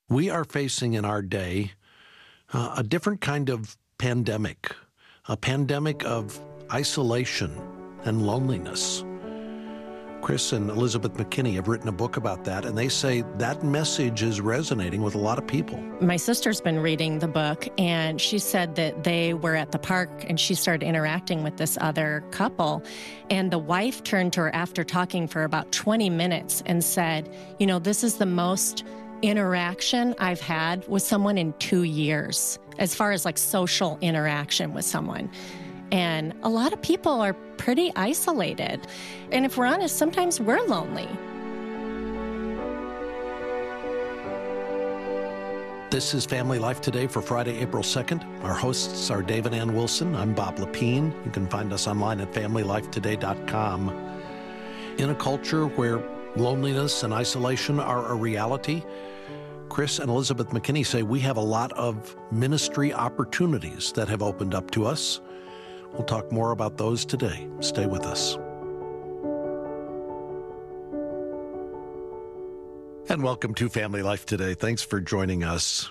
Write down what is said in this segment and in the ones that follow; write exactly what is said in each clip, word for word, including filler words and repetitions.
We are facing in our day uh, a different kind of pandemic, a pandemic of isolation and loneliness. Chris and Elizabeth McKinney have written a book about that, and they say that message is resonating with a lot of people. My sister's been reading the book, and she said that they were at the park, and she started interacting with this other couple, and the wife turned to her after talking for about twenty minutes and said, you know, this is the most interaction I've had with someone in two years, as far as like social interaction with someone. And a lot of people are pretty isolated. And if we're honest, sometimes we're lonely. This is Family Life Today for Friday, April second. Our hosts are Dave and Ann Wilson. I'm Bob Lepine. You can find us online at family life today dot com. In a culture where loneliness and isolation are a reality, Chris and Elizabeth McKinney say we have a lot of ministry opportunities that have opened up to us. We'll talk more about those today. Stay with us. And welcome to Family Life Today. Thanks for joining us.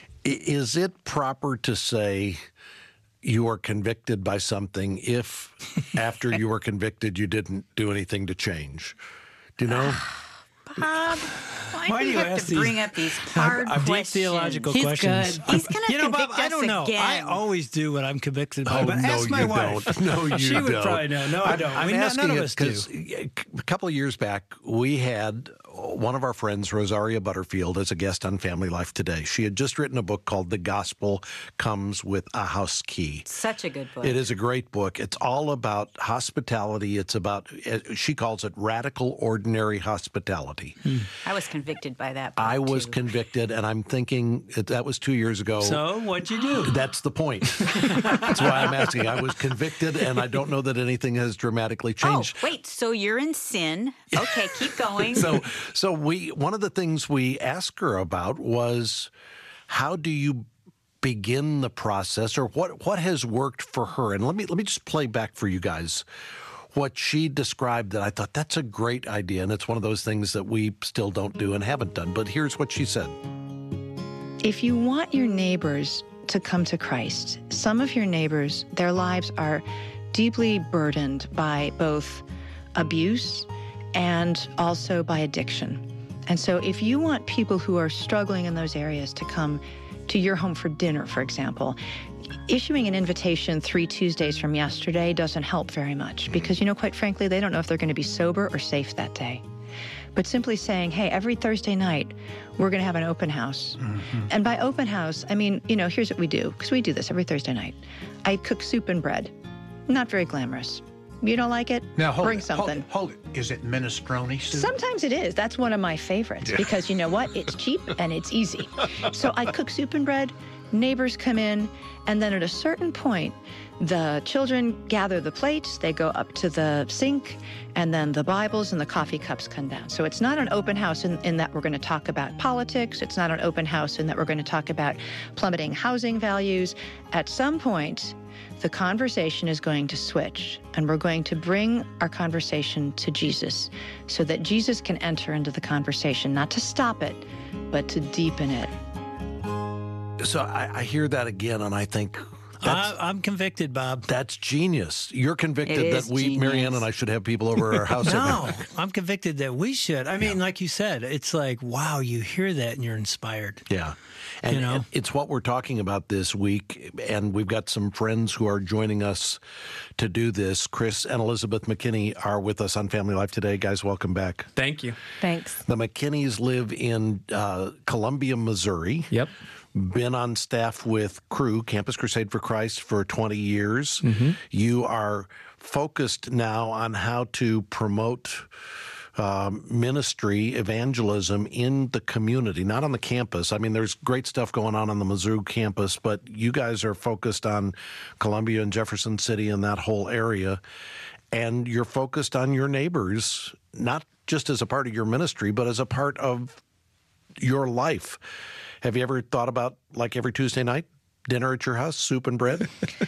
Is it proper to say you are convicted by something if after you were convicted you didn't do anything to change? Do you know? Bob, why, Why do you have to bring up these hard I'm, I'm questions? deep theological He's questions. good. He's going to You know, convict Bob, I us don't know. again. I always do what I'm convicted by. Oh, but no, ask my you wife. don't. No, you she don't. would probably know. No, I don't. I'm we, asking none of it us do. because a couple of years back, we had one of our friends, Rosaria Butterfield, as a guest on Family Life Today. She had just written a book called The Gospel Comes with a House Key. Such a good book. It is a great book. It's all about hospitality. It's about, she calls it radical, ordinary hospitality. Hmm. I was convicted by that book, I was too. convicted, and I'm thinking that was two years ago. So what'd you do? That's the point. That's why I'm asking. I was convicted, and I don't know that anything has dramatically changed. Oh, wait, so you're in sin. Okay, keep going. So, so we one of the things we asked her about was how do you begin the process, or what what has worked for her? And let me let me just play back for you guys what she described that I thought that's a great idea, and it's one of those things that we still don't do and haven't done. But here's what she said. If you want your neighbors to come to Christ, some of your neighbors, their lives are deeply burdened by both abuse and also by addiction. And so if you want people who are struggling in those areas to come to your home for dinner, for example, issuing an invitation three Tuesdays from yesterday doesn't help very much because, you know, quite frankly, they don't know if they're going to be sober or safe that day. But simply saying, hey, every Thursday night, we're going to have an open house. Mm-hmm. And by open house, I mean, you know, here's what we do, because we do this every Thursday night. I cook soup and bread. Not very glamorous. You don't like it? Now, hold Bring it, something. Hold, hold it. Is it minestrone soup? Sometimes it is. That's one of my favorites Yeah. because you know what? It's cheap and it's easy. So I cook soup and bread, neighbors come in, and then at a certain point, the children gather the plates, they go up to the sink, and then the Bibles and the coffee cups come down. So it's not an open house in, in that we're going to talk about politics. It's not an open house in that we're going to talk about plummeting housing values. At some point, the conversation is going to switch, and we're going to bring our conversation to Jesus so that Jesus can enter into the conversation, not to stop it, but to deepen it. So I, I hear that again, and I think that's, I, I'm convicted, Bob. that's genius. You're convicted It that is we, genius. Marianne and I, should have people over at our house. No, every- I'm convicted that we should. I mean, like you said, it's like, wow, you hear that and you're inspired. Yeah. And, You know? and it's what we're talking about this week, and we've got some friends who are joining us to do this. Chris and Elizabeth McKinney are with us on Family Life Today. Guys, welcome back. Thank you. Thanks. The McKinneys live in uh, Columbia, Missouri. Yep. Been on staff with Cru, Campus Crusade for Christ, for twenty years. Mm-hmm. You are focused now on how to promote um, ministry, evangelism in the community, not on the campus. I mean, there's great stuff going on on the Mizzou campus, but you guys are focused on Columbia and Jefferson City and that whole area. And you're focused on your neighbors, not just as a part of your ministry, but as a part of your life. Have you ever thought about, like every Tuesday night, dinner at your house, soup and bread?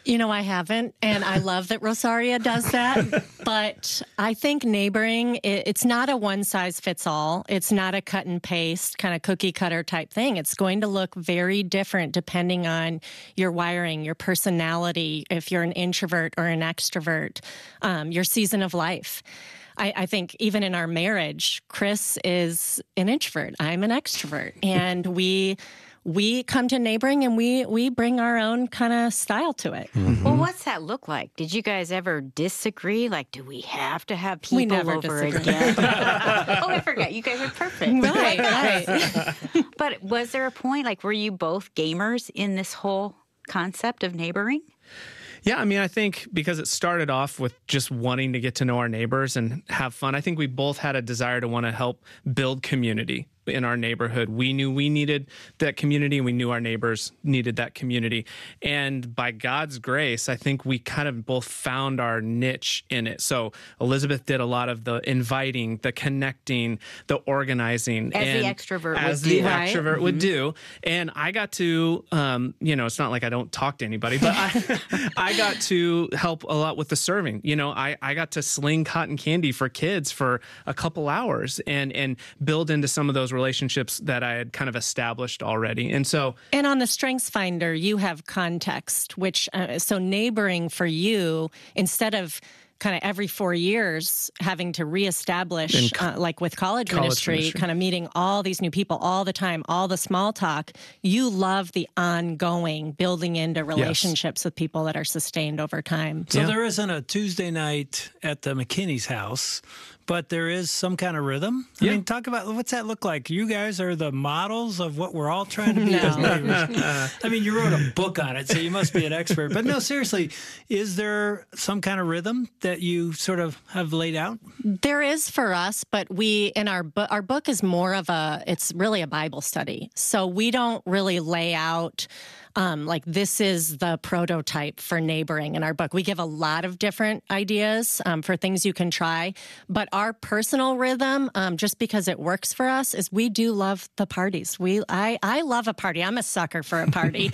You know, I haven't, and I love that Rosaria does that. But I think neighboring, it's not a one-size-fits-all. It's not a cut and paste kind of cookie-cutter type thing. It's going to look very different depending on your wiring, your personality, if you're an introvert or an extrovert, um, your season of life. I, I think even in our marriage, Chris is an introvert. I'm an extrovert. And we... We come to neighboring and we, we bring our own kind of style to it. Mm-hmm. Well, what's that look like? Did you guys ever disagree? Like, do we have to have people we never over disagree. again? Oh, I forgot. You guys are perfect. Right, right. But was there a point, like, were you both gamers in this whole concept of neighboring? Yeah, I mean, I think because it started off with just wanting to get to know our neighbors and have fun, I think we both had a desire to want to help build community in our neighborhood. We knew we needed that community, and we knew our neighbors needed that community. And by God's grace, I think we kind of both found our niche in it. So Elizabeth did a lot of the inviting, the connecting, the organizing. As and the extrovert as would the do. extrovert Right? would Mm-hmm. do. And I got to, um, you know, it's not like I don't talk to anybody, but I, I got to help a lot with the serving. You know, I, I got to sling cotton candy for kids for a couple hours and, and build into some of those relationships that I had kind of established already. And so, and on the Strengths Finder, you have context, which, uh, so neighboring for you, instead of kind of every four years having to reestablish, co- uh, like with college, college ministry, ministry, kind of meeting all these new people all the time, all the small talk. You love the ongoing building into relationships yes. with people that are sustained over time. So yeah. there isn't a Tuesday night at the McKinney's house, but there is some kind of rhythm. I yeah. mean, talk about what's that look like? You guys are the models of what we're all trying to be no. as neighbors. I mean, you wrote a book on it, so you must be an expert. But no, seriously, is there some kind of rhythm that you sort of have laid out? There is for us, but we in our book, our book is more of a, it's really a Bible study. So we don't really lay out Um, like this is the prototype for neighboring in our book. We give a lot of different ideas um, for things you can try, but our personal rhythm, um, just because it works for us, is we do love the parties. We, I, I love a party. I'm a sucker for a party.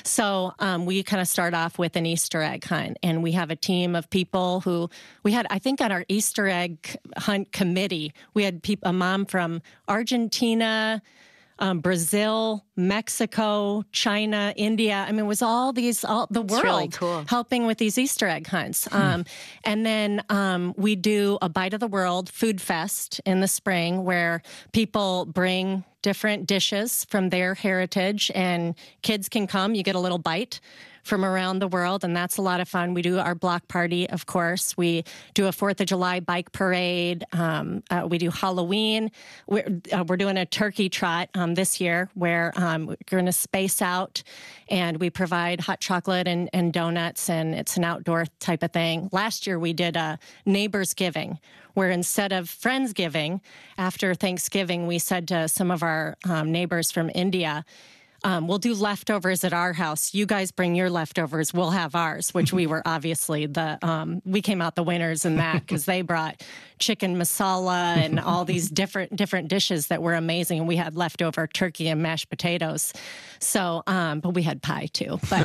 So um, we kind of start off with an Easter egg hunt, and we have a team of people who we had. I think on our Easter egg hunt committee, we had peop- a mom from Argentina, Um, Brazil, Mexico, China, India. I mean, it was all these, all the It's world really cool. helping with these Easter egg hunts. Um, and then um, we do a Bite of the World food fest in the spring where people bring different dishes from their heritage and kids can come. You get a little bite from around the world, and that's a lot of fun. We do our block party, of course. We do a Fourth of July bike parade. Um, uh, we do Halloween. We're, uh, we're doing a turkey trot um, this year where um, we're going to space out, and we provide hot chocolate and, and donuts, and it's an outdoor type of thing. Last year, we did a Neighbors Giving, where instead of Friendsgiving, after Thanksgiving, we said to some of our um, neighbors from India, Um, we'll do leftovers at our house. You guys bring your leftovers. We'll have ours, which we were obviously the, um, we came out the winners in that because they brought chicken masala and all these different different dishes that were amazing. And we had leftover turkey and mashed potatoes. So, um, but we had pie too. But,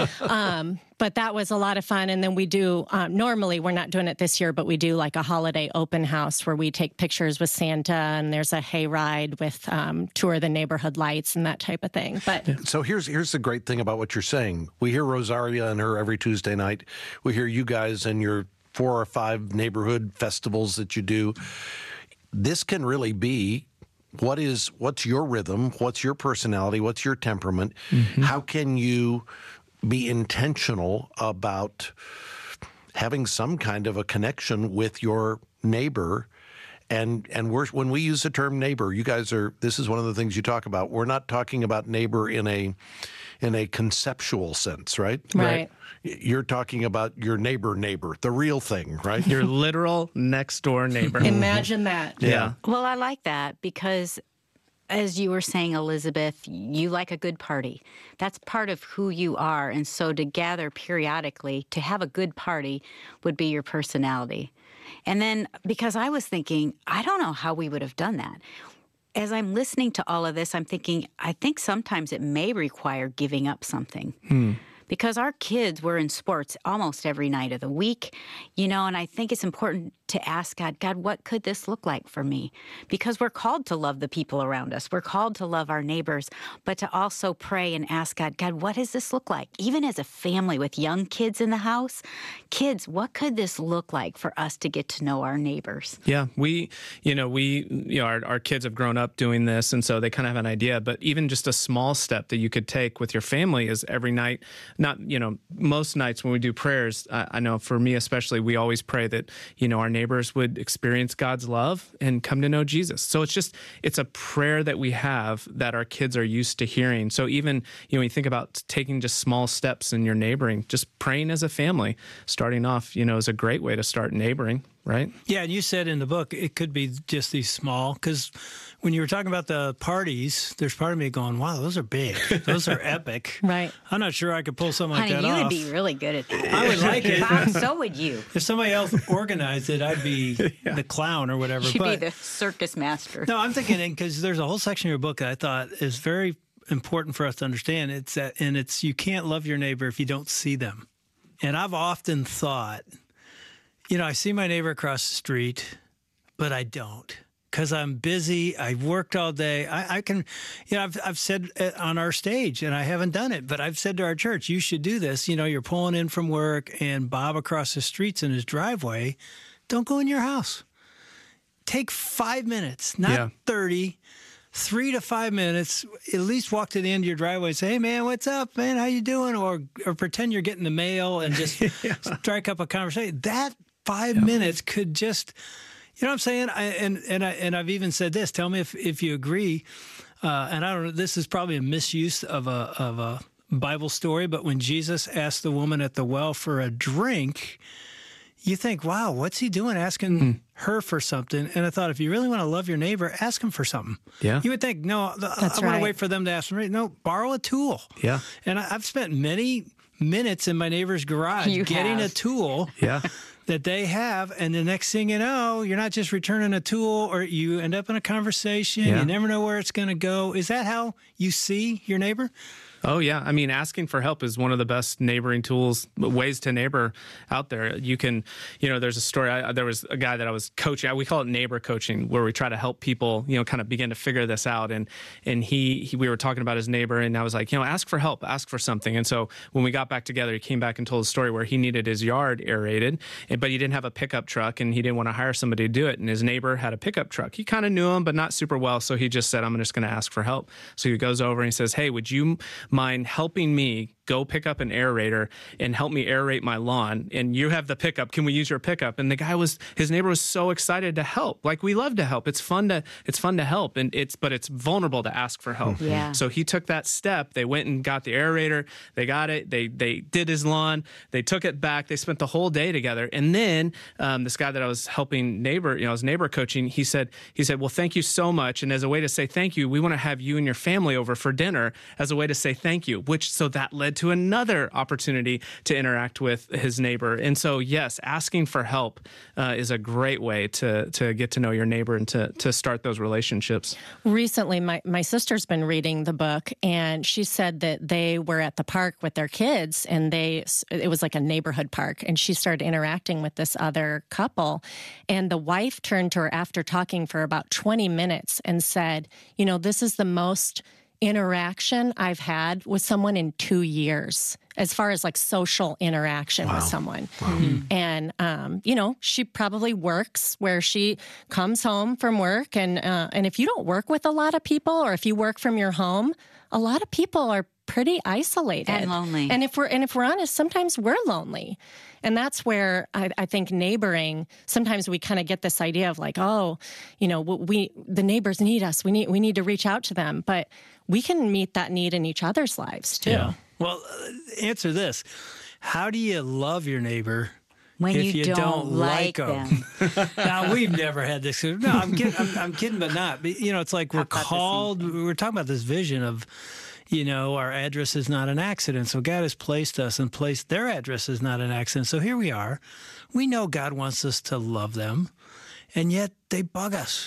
um, but that was a lot of fun. And then we do, um, normally we're not doing it this year, but we do like a holiday open house where we take pictures with Santa, and there's a hayride with um, tour of the neighborhood lights and that type of thing. But so here's here's the great thing about what you're saying. We hear Rosaria and her every Tuesday night. We hear you guys and your four or five neighborhood festivals that you do. This can really be what is what's your rhythm, what's your personality, what's your temperament. Mm-hmm. How can you be intentional about having some kind of a connection with your neighbor? And and we're when we use the term neighbor, you guys are. This is one of the things you talk about. We're not talking about neighbor in a in a conceptual sense, right? Right. You're talking about your neighbor, neighbor, the real thing, right? Your literal next door neighbor. Imagine that. Yeah. Well, I like that because, as you were saying, Elizabeth, you like a good party. That's part of who you are. And so to gather periodically, to have a good party would be your personality. And then, because I was thinking, I don't know how we would have done that. As I'm listening to all of this, I'm thinking, I think sometimes it may require giving up something. Hmm. because our kids were in sports almost every night of the week, you know, and I think it's important to ask God, God, what could this look like for me? Because we're called to love the people around us. We're called to love our neighbors, but to also pray and ask God, God, what does this look like? Even as a family with young kids in the house, kids, what could this look like for us to get to know our neighbors? Yeah, we, you know, we, you know, our, our kids have grown up doing this, and so they kind of have an idea, but even just a small step that you could take with your family is every night, not, you know, most nights when we do prayers, I, I know for me especially, we always pray that, you know, our neighbors would experience God's love and come to know Jesus. So it's just, it's a prayer that we have that our kids are used to hearing. So even, you know, when you think about taking just small steps in your neighboring, just praying as a family, starting off, you know, is a great way to start neighboring, right? Yeah, and you said in the book it could be just these small, because when you were talking about the parties, there's part of me going, wow, those are big. Those are epic. Right. I'm not sure I could pull something like Honey, that you off. would be really good at that. I would like it. Bob, so would you. If somebody else organized it, I'd be Yeah. the clown or whatever. You'd but be the circus master. no, I'm thinking, because there's a whole section of your book that I thought is very important for us to understand. It's that, and it's, you can't love your neighbor if you don't see them. And I've often thought, you know, I see my neighbor across the street, but I don't, because I'm busy. I worked all day. I, I can, you know, I've, I've said it on our stage, and I haven't done it, but I've said to our church, you should do this. You know, you're pulling in from work and Bob across the street's in his driveway. Don't go in your house. Take five minutes, not Yeah. thirty. Three to five minutes, at least walk to the end of your driveway and say, hey, man, what's up, man? How you doing? Or or pretend you're getting the mail and just strike up a conversation. That five Yeah. minutes could just, you know what I'm saying? I, and and I, and I've even said this. Tell me if, if you agree. Uh, and I don't know, this is probably a misuse of a of a Bible story, but when Jesus asked the woman at the well for a drink, you think, wow, what's he doing asking mm. her for something? And I thought, if you really want to love your neighbor, ask him for something. Yeah. You would think, no, That's I want right. to wait for them to ask me. No, borrow a tool. Yeah. And I, I've spent many minutes in my neighbor's garage You getting have. a tool Yeah. that they have. And the next thing you know, you're not just returning a tool, or you end up in a conversation. Yeah. You never know where it's going to go. Is that how you see your neighbor? Oh, yeah. I mean, asking for help is one of the best neighboring tools, ways to neighbor out there. You can, you know, there's a story. I, there was a guy that I was coaching. We call it neighbor coaching, where we try to help people, you know, kind of begin to figure this out. And and he, he we were talking about his neighbor, and I was like, you know, ask for help, ask for something. And so when we got back together, he came back and told a story where he needed his yard aerated, but he didn't have a pickup truck, and he didn't want to hire somebody to do it. And his neighbor had a pickup truck. He kind of knew him, but not super well. So he just said, I'm just going to ask for help. So he goes over and he says, hey, would you mind helping me go pick up an aerator and help me aerate my lawn? And you have the pickup. Can we use your pickup? And the guy was, his neighbor was so excited to help. Like, we love to help. It's fun to, it's fun to help. And it's, but it's vulnerable to ask for help. Yeah. So he took that step. They went and got the aerator. They got it. They, they did his lawn. They took it back. They spent the whole day together. And then um, this guy that I was helping neighbor, you know, I was neighbor coaching, he said, he said, well, thank you so much. And as a way to say thank you, we want to have you and your family over for dinner as a way to say thank you, which, so that led to another opportunity to interact with his neighbor. And so, yes, asking for help uh, is a great way to to get to know your neighbor and to to start those relationships. Recently, my, my sister's been reading the book, and she said that they were at the park with their kids, and they it was like a neighborhood park, and she started interacting with this other couple, and the wife turned to her after talking for about twenty minutes and said, you know, this is the most interaction I've had with someone in two years, as far as like social interaction Wow. with someone. Wow. Mm-hmm. And, um, you know, she probably works where she comes home from work. And, uh, and if you don't work with a lot of people, or if you work from your home, a lot of people are pretty isolated And lonely. And if we're, and if we're honest, sometimes we're lonely. And that's where I, I think neighboring, sometimes we kind of get this idea of like, oh, you know, we, the neighbors need us. We need, we need to reach out to them, but we can meet that need in each other's lives too. Yeah. Well, uh, answer this. How do you love your neighbor When if you you don't don't like them? Now, we've never had this. No, I'm kidding, I'm, I'm kidding, but not. But, you know, it's like we're How about this called, we're talking about this vision of, you know, our address is not an accident. So God has placed us and placed their address is not an accident. So here we are. We know God wants us to love them, and yet they bug us.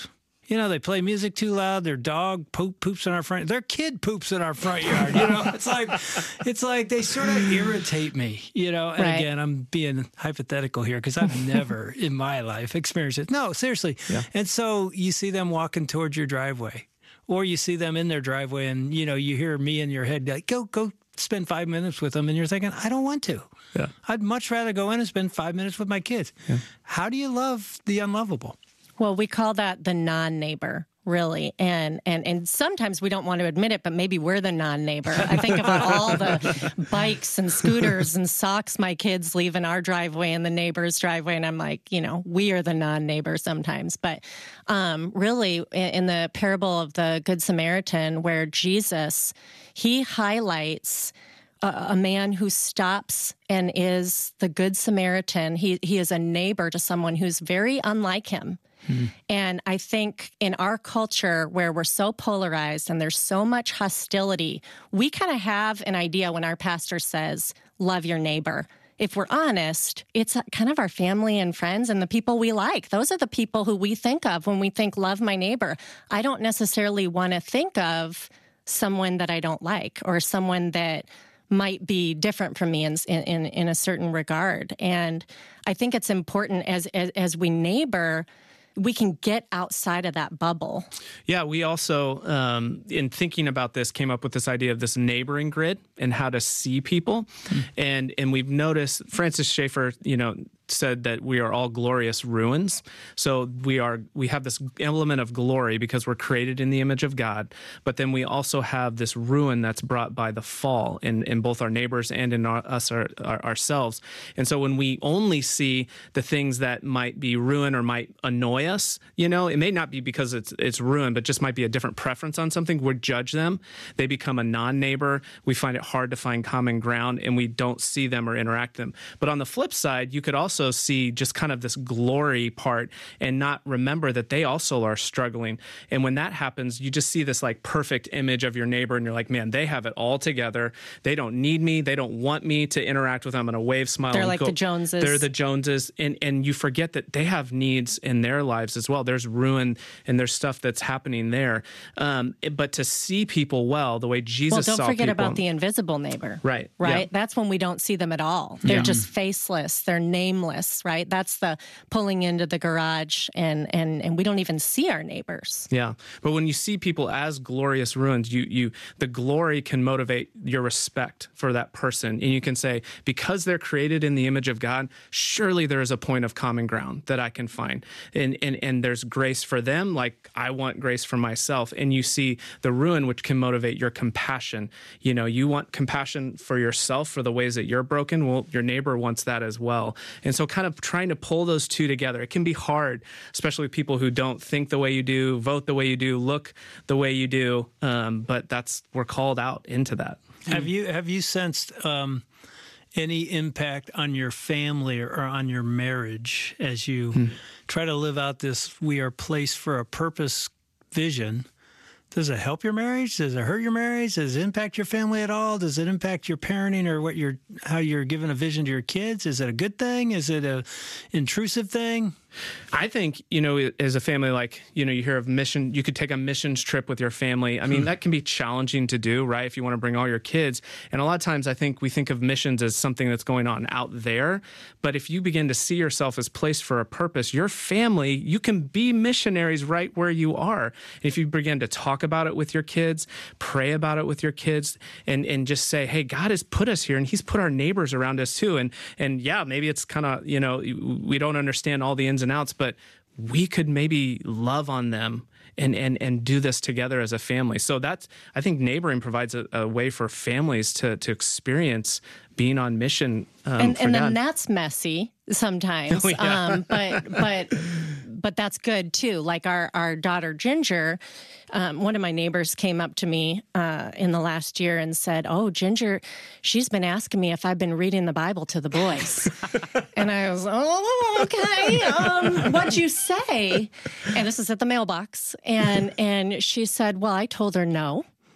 You know, they play music too loud. Their dog poop, poops in our front. Their kid poops in our front yard. You know, it's like, it's like they sort of irritate me. You know, and Right. again, I'm being hypothetical here because I've never in my life experienced it. No, seriously. Yeah. And so you see them walking towards your driveway, or you see them in their driveway, and you know, you hear me in your head like, "Go, go, spend five minutes with them," and you're thinking, "I don't want to. Yeah. I'd much rather go in and spend five minutes with my kids." Yeah. How do you love the unlovable? Well, we call that the non-neighbor, really. And, and and sometimes we don't want to admit it, but maybe we're the non-neighbor. I think about all the bikes and scooters and socks my kids leave in our driveway and the neighbor's driveway. And I'm like, you know, we are the non-neighbor sometimes. But um, really, in, in the parable of the Good Samaritan, where Jesus, he highlights a, a man who stops and is the Good Samaritan. He, he is a neighbor to someone who's very unlike him. And I think in our culture where we're so polarized and there's so much hostility, we kind of have an idea when our pastor says, love your neighbor. If we're honest, it's kind of our family and friends and the people we like. Those are the people who we think of when we think love my neighbor. I don't necessarily want to think of someone that I don't like or someone that might be different from me in, in, in a certain regard. And I think it's important as, as, as we neighbor, we can get outside of that bubble. Yeah, we also, um, in thinking about this, came up with this idea of this neighboring grid and how to see people. Mm. And and we've noticed, Francis Schaeffer, you know, said that we are all glorious ruins. So we are we have this element of glory because we're created in the image of God, but then we also have this ruin that's brought by the fall in, in both our neighbors and in our, us our, our, ourselves. And so when we only see the things that might be ruin or might annoy us, you know, it may not be because it's it's ruin, but just might be a different preference on something. We judge them. They become a non-neighbor. We find it hard to find common ground, and we don't see them or interact them. But on the flip side, you could also see just kind of this glory part and not remember that they also are struggling. And when that happens, you just see this like perfect image of your neighbor and you're like, man, they have it all together. They don't need me. They don't want me to interact with them. I'm going to wave, smile. They're and like go. the Joneses. They're the Joneses. And, and you forget that they have needs in their lives as well. There's ruin and there's stuff that's happening there. Um, but to see people well, the way Jesus saw people. Well, don't forget people, about the invisible neighbor. Right. Right? Yeah. That's when we don't see them at all. They're Yeah. just faceless. They're nameless, right? That's the pulling into the garage and, and, and we don't even see our neighbors. Yeah. But when you see people as glorious ruins, you, you, the glory can motivate your respect for that person. And you can say, because they're created in the image of God, surely there is a point of common ground that I can find. And, and, and there's grace for them, like I want grace for myself. And you see the ruin, which can motivate your compassion. You know, you want compassion for yourself for the ways that you're broken. Well, your neighbor wants that as well. And so kind of trying to pull those two together, it can be hard, especially with people who don't think the way you do, vote the way you do, look the way you do. Um, but that's, we're called out into that. Have you have you sensed um, any impact on your family or on your marriage as you hmm. try to live out this "we are placed for a purpose" vision? Does it help your marriage? Does it hurt your marriage? Does it impact your family at all? Does it impact your parenting or what you're how you're giving a vision to your kids? Is it a good thing? Is it a intrusive thing? I think, you know, as a family, like, you know, you hear of mission, you could take a missions trip with your family. I mean, hmm. that can be challenging to do, right? If you want to bring all your kids. And a lot of times I think we think of missions as something that's going on out there. But if you begin to see yourself as placed for a purpose, your family, you can be missionaries right where you are. And if you begin to talk about it with your kids, pray about it with your kids, and, and just say, hey, God has put us here and he's put our neighbors around us too. And, and yeah, maybe it's kind of, you know, we don't understand all the ins and outs, but we could maybe love on them and, and, and do this together as a family. So that's, I think neighboring provides a, a way for families to, to experience being on mission. Um, and for and God. then that's messy sometimes, Oh, yeah. um, but but but that's good too. Like our our daughter Ginger, um, one of my neighbors came up to me uh, in the last year and said, "Oh, Ginger, she's been asking me if I've been reading the Bible to the boys," and I was, "Oh, okay, um, what'd you say?" And this is at the mailbox, and and she said, "Well, I told her no."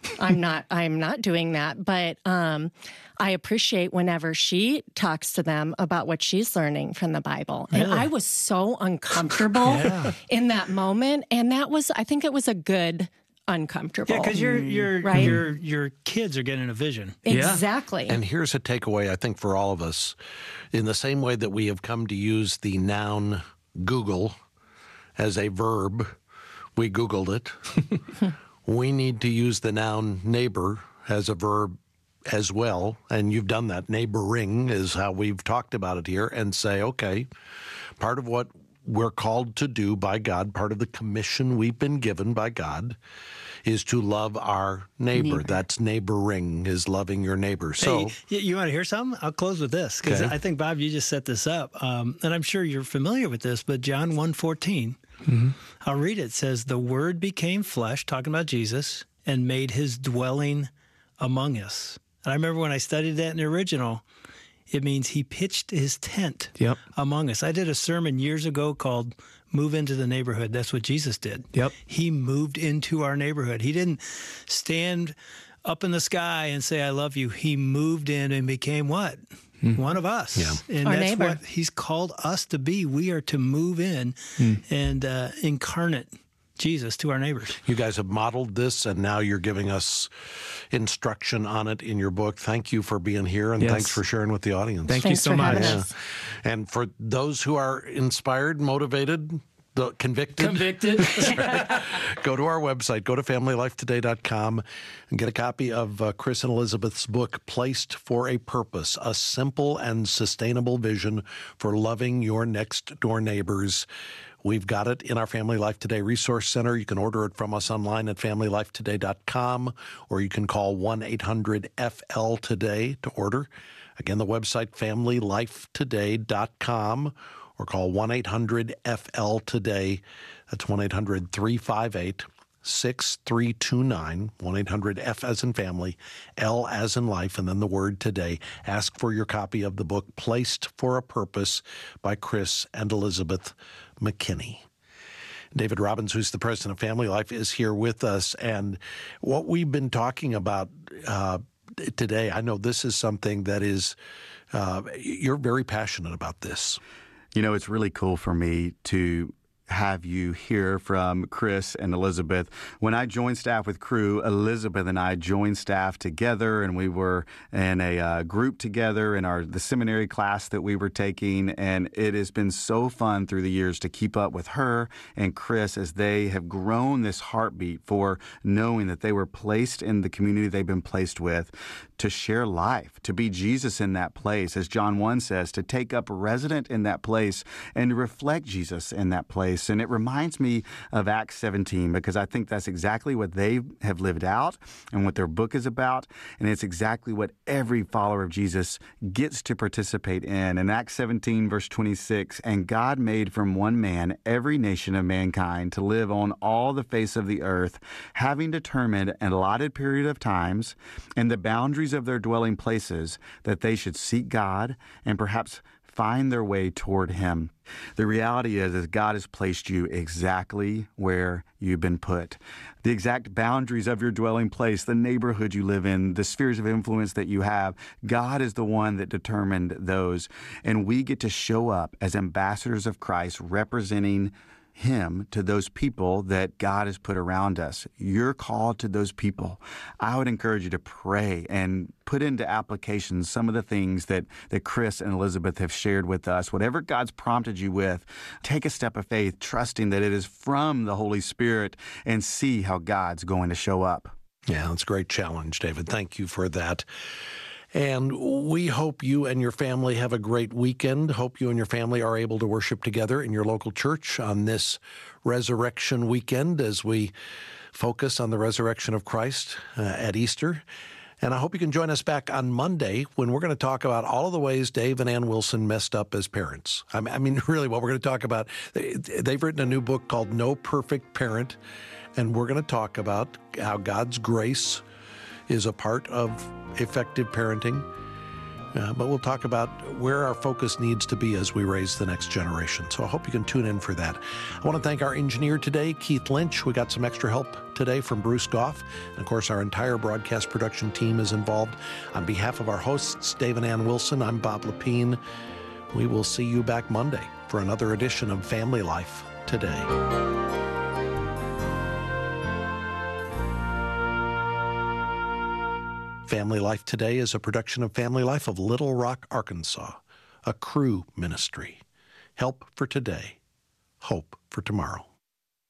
I'm not I'm not doing that, but um, I appreciate whenever she talks to them about what she's learning from the Bible. And Really? I was so uncomfortable Yeah. in that moment, and that was I think it was a good uncomfortable. Yeah, because your your Right? your your kids are getting a vision. Exactly. And here's a takeaway, I think, for all of us. In the same way that we have come to use the noun Google as a verb, we Googled it. We need to use the noun neighbor as a verb as well. And you've done that. Neighboring is how we've talked about it here, and say, okay, part of what we're called to do by God, part of the commission we've been given by God, is to love our neighbor. Neighbor. That's neighboring, is loving your neighbor. So, Hey, you, you want to hear something? I'll close with this because Okay. I think, Bob, you just set this up. Um, and I'm sure you're familiar with this, but John one fourteen, I'll read it. It says, the Word became flesh, talking about Jesus, and made his dwelling among us. And I remember when I studied that in the original, it means he pitched his tent Yep. among us. I did a sermon years ago called Move into the Neighborhood. That's what Jesus did. Yep. He moved into our neighborhood. He didn't stand up in the sky and say, I love you. He moved in and became what? One of us. Yeah. And Our that's neighbor. what he's called us to be. We are to move in and uh, incarnate Jesus to our neighbors. you guys have modeled this, and now you're giving us instruction on it in your book. Thank you for being here, and Yes. thanks for sharing with the audience. Thank you Thanks so for much. having Yeah. us. And for those who are inspired, motivated, the convicted, Convicted. go to our website, go to family life today dot com and get a copy of uh, Chris and Elizabeth's book, Placed for a Purpose, a simple and sustainable vision for loving your next door neighbors. We've got it in our Family Life Today Resource Center. You can order it from us online at family life today dot com, or you can call one eight hundred F L today to order. Again, the website family life today dot com, or call one eight hundred F L today. That's one eight hundred three five eight six three two nine, one eight hundred F as in family, L as in life, and then the word today. Ask for your copy of the book, Placed for a Purpose, by Chris and Elizabeth McKinney. David Robbins, who's the president of Family Life, is here with us. And what we've been talking about uh, today, I know this is something that is, uh, you're very passionate about this. You know, it's really cool for me to have you hear from Chris and Elizabeth. When I joined staff with Crew, Elizabeth and I joined staff together, and we were in a uh, group together in our the seminary class that we were taking, and it has been so fun through the years to keep up with her and Chris as they have grown this heartbeat for knowing that they were placed in the community they've been placed with to share life, to be Jesus in that place, as John one says, to take up resident in that place and to reflect Jesus in that place. And it reminds me of Acts seventeen, because I think that's exactly what they have lived out and what their book is about. And it's exactly what every follower of Jesus gets to participate in. In Acts seventeen, verse twenty-six, and God made from one man every nation of mankind to live on all the face of the earth, having determined an allotted period of times and the boundaries of their dwelling places, that they should seek God and perhaps find their way toward him. The reality is, is God has placed you exactly where you've been put. The exact boundaries of your dwelling place, the neighborhood you live in, the spheres of influence that you have, God is the one that determined those. And we get to show up as ambassadors of Christ, representing him to those people that God has put around us. You're called to those people. I would encourage you to pray and put into application some of the things that, that Chris and Elizabeth have shared with us. Whatever God's prompted you with, take a step of faith, trusting that it is from the Holy Spirit, and see how God's going to show up. Yeah, that's a great challenge, David. Thank you for that. And we hope you and your family have a great weekend. Hope you and your family are able to worship together in your local church on this resurrection weekend as we focus on the resurrection of Christ uh, at Easter. And I hope you can join us back on Monday when we're going to talk about all of the ways Dave and Ann Wilson messed up as parents. I mean, really, what we're going to talk about, they've written a new book called No Perfect Parent, and we're going to talk about how God's grace is a part of effective parenting. Uh, but we'll talk about where our focus needs to be as we raise the next generation. So I hope you can tune in for that. I want to thank our engineer today, Keith Lynch. We got some extra help today from Bruce Goff. And of course, our entire broadcast production team is involved. On behalf of our hosts, Dave and Ann Wilson, I'm Bob Lepine. We will see you back Monday for another edition of Family Life Today. Family Life Today is a production of Family Life of Little Rock, Arkansas, a Cru ministry. Help for today, hope for tomorrow.